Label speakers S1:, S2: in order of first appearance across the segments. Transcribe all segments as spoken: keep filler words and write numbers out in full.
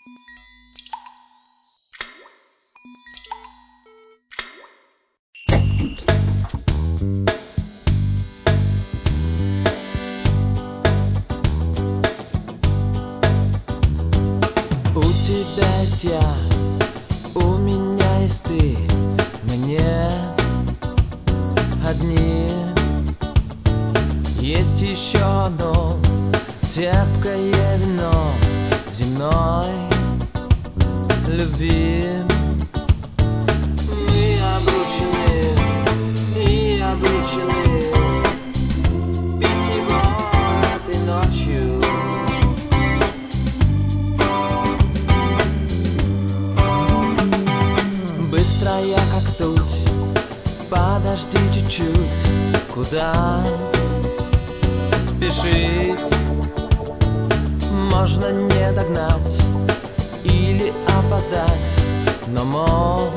S1: У тебя есть я, у меня есть ты, мне одни. Есть еще одно терпкое вино земной любви. Мы обручены и обречены пить его этой ночью. Быстро я как тут, подожди чуть-чуть, куда спешить? Можно не догнать или опоздать, но может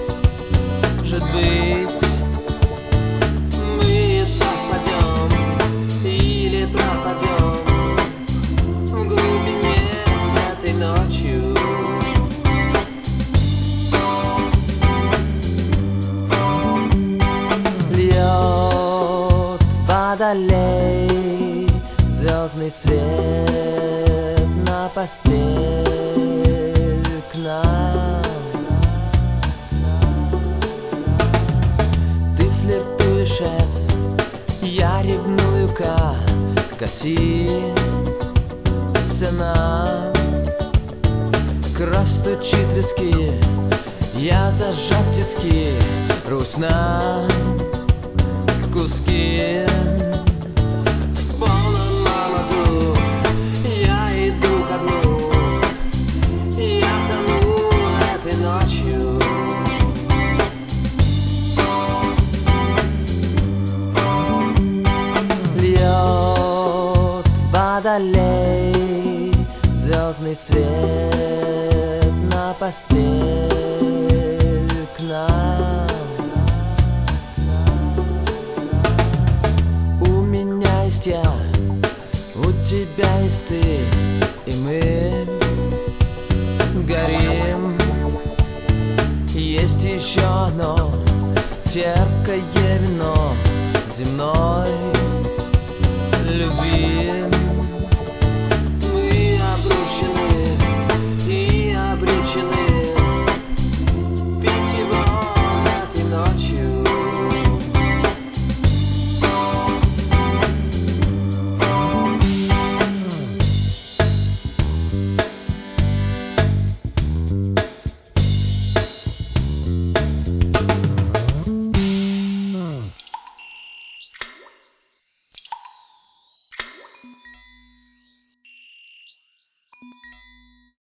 S1: быть мы совпадем или пропадем в глубине этой ночью. Льет водолей звездный свет на постель к нам. Ты флиртуешь с, я ревную как коси сена. Кровь стучит в виски, я зажат в тиски, рвусь на куски. В полном молоду я иду ко дну, я тону этой ночью. Льет водолей звездный свет на постель к нам. У меня есть я, у тебя есть ты, и мы горим. Есть еще одно терпкое вино земной любви. Мы обручены и обречены пить его этой ночью.